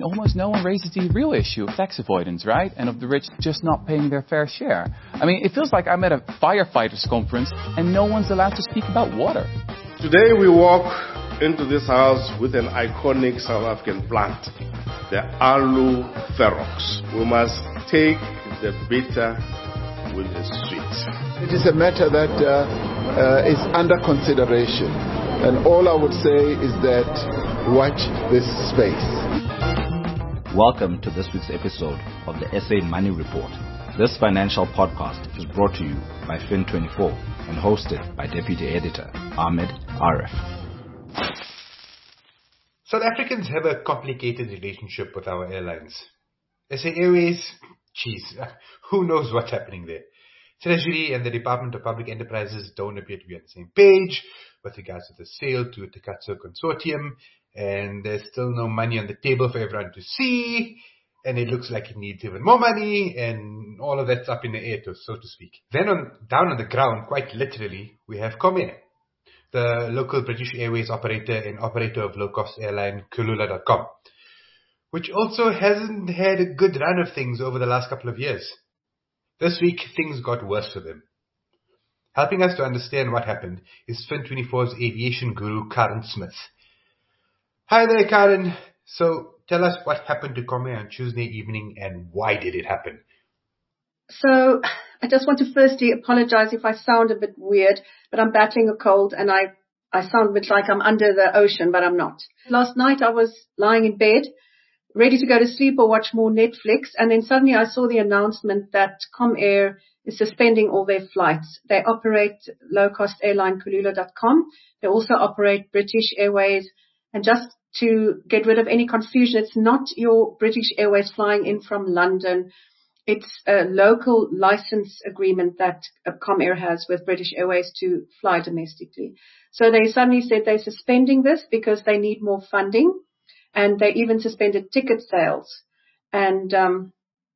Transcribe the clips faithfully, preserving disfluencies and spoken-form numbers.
almost no one raises the real issue of tax avoidance, right? And of the rich just not paying their fair share. I mean, it feels like I'm at a firefighters conference and no one's allowed to speak about water. Today we walk into this house with an iconic South African plant, the Alu Ferox. We must take the bitter with the sweet. It is a matter that uh, uh, is under consideration. And all I would say is that watch this space. Welcome to this week's episode of the S A Money Report. This financial podcast is brought to you by Fin twenty-four and hosted by Deputy Editor Ahmed Arif. South Africans have a complicated relationship with our airlines. S A Airways, geez, who knows what's happening there. Treasury and the Department of Public Enterprises don't appear to be on the same page with regards to the sale to the Takatso Consortium, and there's still no money on the table for everyone to see, and it looks like it needs even more money, and all of that's up in the air, to, so to speak. Then on, down on the ground, quite literally, we have Comair, the local British Airways operator and operator of low-cost airline Kulula dot com, which also hasn't had a good run of things over the last couple of years. This week, things got worse for them. Helping us to understand what happened is Fin twenty-four's aviation guru, Karen Smith. Hi there, Karen. So, tell us what happened to Comair on Tuesday evening and why did it happen? So, I just want to firstly apologize if I sound a bit weird, but I'm battling a cold and I, I sound a bit like I'm under the ocean, but I'm not. Last night I was lying in bed, ready to go to sleep or watch more Netflix, and then suddenly I saw the announcement that Comair is suspending all their flights. They operate low-cost airline Kulula dot com. They also operate British Airways, and just to get rid of any confusion, it's not your British Airways flying in from London. It's a local license agreement that Comair has with British Airways to fly domestically. So they suddenly said they're suspending this because they need more funding. And they even suspended ticket sales. And um,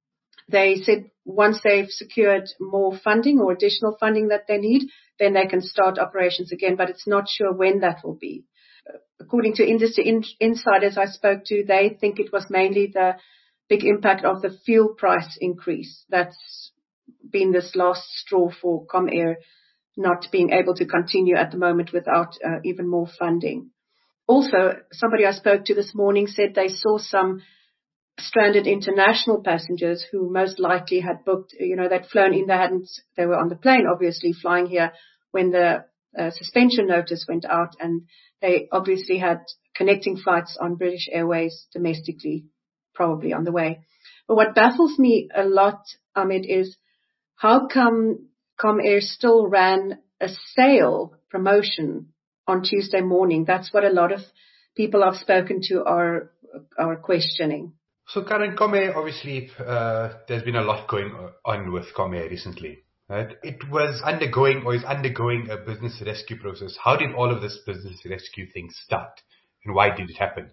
they said once they've secured more funding or additional funding that they need, then they can start operations again. But it's not sure when that will be. According to industry in- insiders I spoke to, they think it was mainly the big impact of the fuel price increase that's been this last straw for Comair not being able to continue at the moment without uh, even more funding. Also, somebody I spoke to this morning said they saw some stranded international passengers who most likely had booked, you know, they'd flown in, they hadn't, they were on the plane, obviously, flying here when the uh, suspension notice went out, and they obviously had connecting flights on British Airways domestically, probably on the way. But what baffles me a lot, Ahmed, is how come Comair still ran a sale promotion on Tuesday morning? That's what a lot of people I've spoken to are are questioning. So, Karen, Comair, obviously, uh, there's been a lot going on with Comair recently. Right? It was undergoing or is undergoing a business rescue process. How did all of this business rescue thing start, and why did it happen?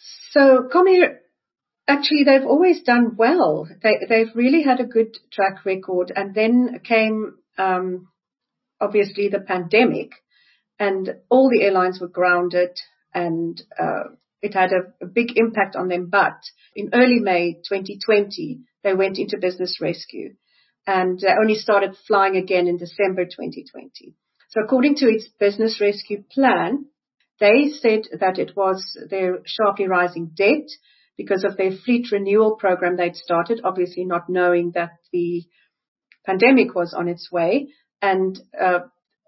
So, Comair, actually, they've always done well. They, they've really had a good track record, and then came um, obviously the pandemic. And all the airlines were grounded, and uh, it had a, a big impact on them. But in early May twenty twenty, they went into business rescue, and they only started flying again in December twenty twenty. So according to its business rescue plan, they said that it was their sharply rising debt because of their fleet renewal program they'd started, obviously not knowing that the pandemic was on its way. And uh,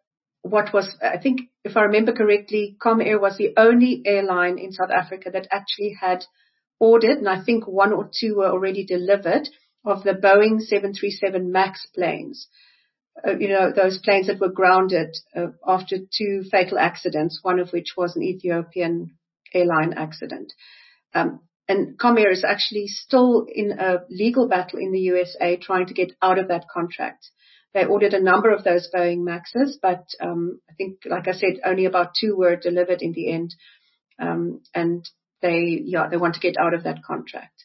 what was, I think, if I remember correctly, Comair was the only airline in South Africa that actually had ordered, and I think one or two were already delivered, of the Boeing seven thirty-seven MAX planes. Uh, you know, those planes that were grounded uh, after two fatal accidents, one of which was an Ethiopian airline accident. Um, and Comair is actually still in a legal battle in the U S A trying to get out of that contract. They ordered a number of those Boeing Maxes, but um, I think, like I said, only about two were delivered in the end. Um, and they, yeah, they want to get out of that contract.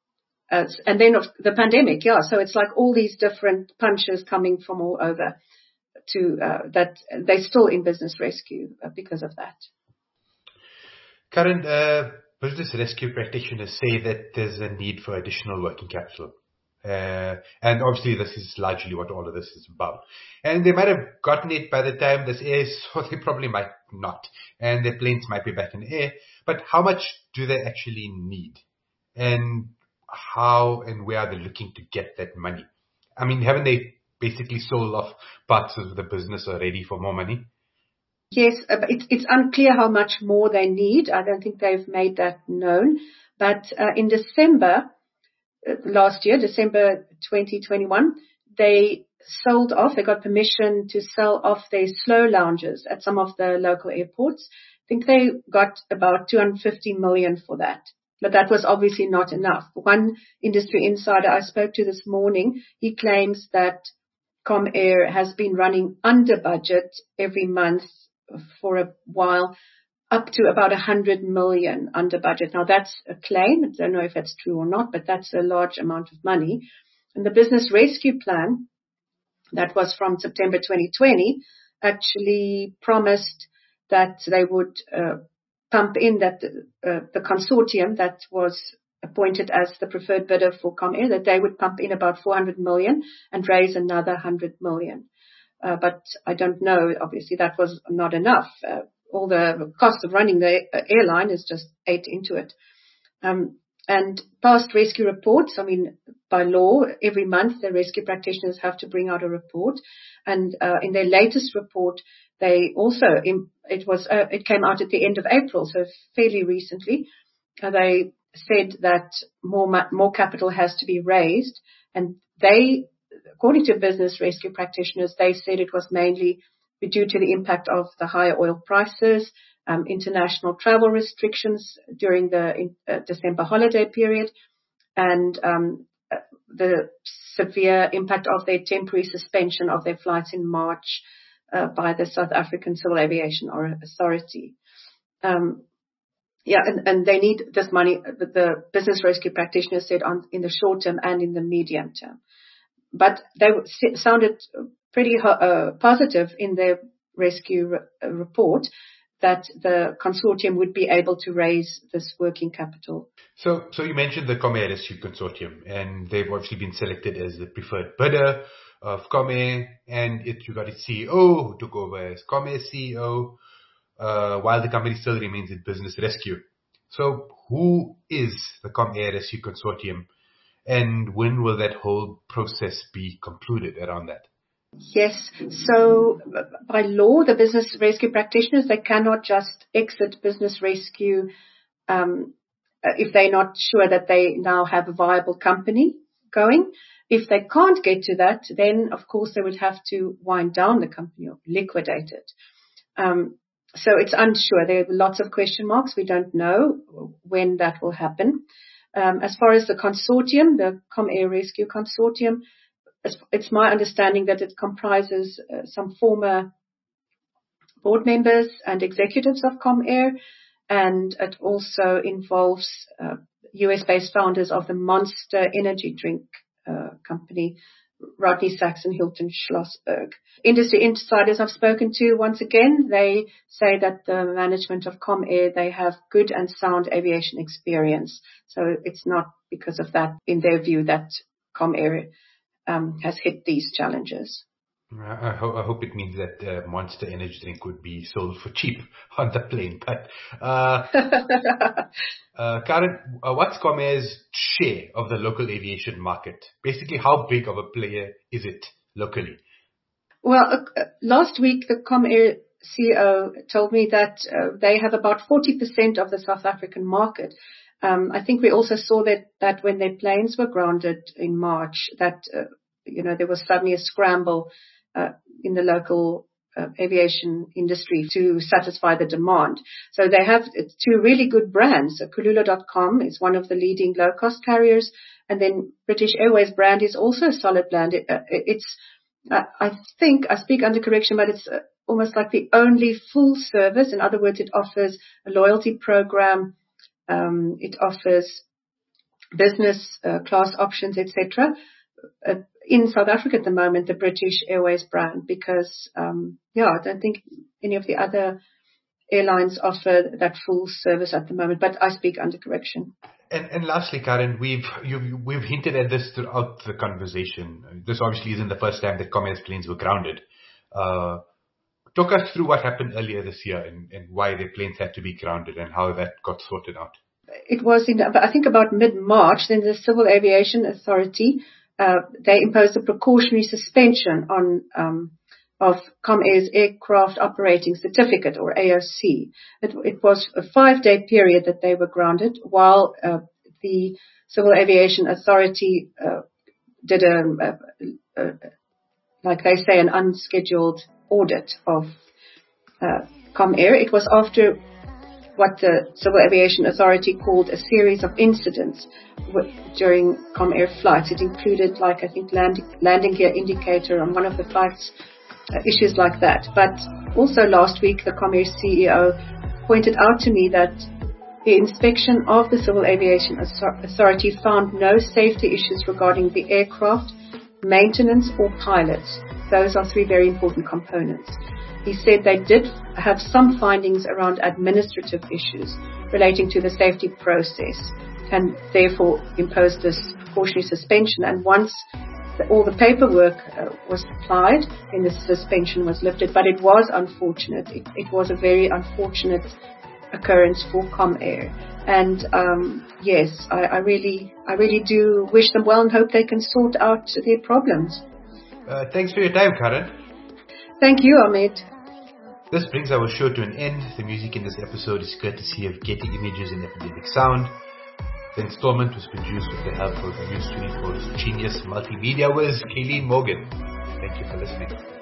Uh, and then of the pandemic, yeah. So it's like all these different punches coming from all over to uh, that they're still in business rescue uh, because of that. Karen, uh, business rescue practitioners say that there's a need for additional working capital. Uh, and obviously this is largely what all of this is about. And they might have gotten it by the time this airs, or they probably might not. And their planes might be back in the air. But how much do they actually need? And how and where are they looking to get that money? I mean, haven't they basically sold off parts of the business already for more money? Yes, uh, but it's, it's unclear how much more they need. I don't think they've made that known. But uh, in December uh, last year, December twenty twenty-one, they sold off, they got permission to sell off their slow lounges at some of the local airports. I think they got about two hundred fifty million for that. But that was obviously not enough. One industry insider I spoke to this morning, he claims that Comair has been running under budget every month for a while, up to about one hundred million under budget. Now that's a claim. I don't know if that's true or not, but that's a large amount of money. And the business rescue plan that was from September twenty twenty actually promised that they would uh, pump in that uh, the consortium that was appointed as the preferred bidder for Comair, that they would pump in about four hundred million and raise another one hundred million. Uh, but I don't know, obviously that was not enough. Uh, all the cost of running the uh, airline is just ate into it. Um, and past rescue reports, I mean, by law, every month the rescue practitioners have to bring out a report. And uh, in their latest report, they also, it was, uh, it came out at the end of April, so fairly recently. Uh, they said that more, more capital has to be raised, and they, according to business rescue practitioners, they said it was mainly due to the impact of the higher oil prices, um, international travel restrictions during the in, uh, December holiday period, and um, uh, the severe impact of their temporary suspension of their flights in March uh, by the South African Civil Aviation Authority. Um, yeah, and, and they need this money, the business rescue practitioners said, on, in the short term and in the medium term. But they sounded pretty uh, positive in their rescue re- report that the consortium would be able to raise this working capital. So, so you mentioned the Comair Rescue Consortium, and they've obviously been selected as the preferred bidder of Comair, and it, you got its C E O who took over as Comair's C E O, uh, while the company still remains in business rescue. So, who is the Comair Rescue Consortium? And when will that whole process be concluded around that? Yes. So by law, the business rescue practitioners, they cannot just exit business rescue um, if they're not sure that they now have a viable company going. If they can't get to that, then, of course, they would have to wind down the company or liquidate it. Um, so it's unsure. There are lots of question marks. We don't know when that will happen. Um, as far as the consortium, the Comair Rescue Consortium, it's, it's my understanding that it comprises uh, some former board members and executives of Comair, and it also involves uh, U S-based founders of the Monster energy drink uh, company, Rodney Sachs and Hilton Schlossberg. Industry insiders I've spoken to, once again, they say that the management of Comair, they have good and sound aviation experience. So it's not because of that, in their view, that Comair um, has hit these challenges. I, ho- I hope it means that uh, Monster energy drink would be sold for cheap on the plane. But uh, uh, Karen, uh, what's Comair's share of the local aviation market? Basically, how big of a player is it locally? Well, uh, last week the Comair C E O told me that uh, they have about forty percent of the South African market. Um, I think we also saw that, that when their planes were grounded in March, that uh, you know there was suddenly a scramble Uh, in the local uh, aviation industry to satisfy the demand. So they have two really good brands. So Kulula dot com is one of the leading low-cost carriers, and then British Airways brand is also a solid brand. It, uh, it's, uh, I think, I speak under correction, but it's uh, almost like the only full service. In other words, it offers a loyalty program, um, it offers business uh, class options, et cetera. Uh, in South Africa at the moment, the British Airways brand, because, um, yeah, I don't think any of the other airlines offer that full service at the moment, but I speak under correction. And, and lastly, Karen, we've you've, we've hinted at this throughout the conversation. This obviously isn't the first time that Comair's planes were grounded. Uh, talk us through what happened earlier this year and, and why their planes had to be grounded and how that got sorted out. It was, in, I think, about mid-March. Then the Civil Aviation Authority, uh, they imposed a precautionary suspension on um, of Comair's aircraft operating certificate, or A O C. It, it was a five-day period that they were grounded while uh, the Civil Aviation Authority uh, did a, a, a, like they say, an unscheduled audit of uh, Comair. It was after what the Civil Aviation Authority called a series of incidents w- during Comair flights. It included, like, I think, land, landing gear indicator on one of the flights, Uh, issues like that. But also last week, the Comair C E O pointed out to me that the inspection of the Civil Aviation Authority found no safety issues regarding the aircraft, maintenance or pilots. Those are three very important components. He said they did have some findings around administrative issues relating to the safety process and therefore imposed this precautionary suspension. And once all the paperwork uh, was applied and the suspension was lifted, but it was unfortunate. It, it was a very unfortunate occurrence for Comair. And um, yes, I, I really, I really do wish them well and hope they can sort out their problems. Uh, thanks for your time, Karen. Thank you, Ahmed. This brings our show to an end. The music in this episode is courtesy of Getty Images and Epidemic Sound. The installment was produced with the help of News twenty-four's genius multimedia whiz, Kayleen Morgan. Thank you for listening.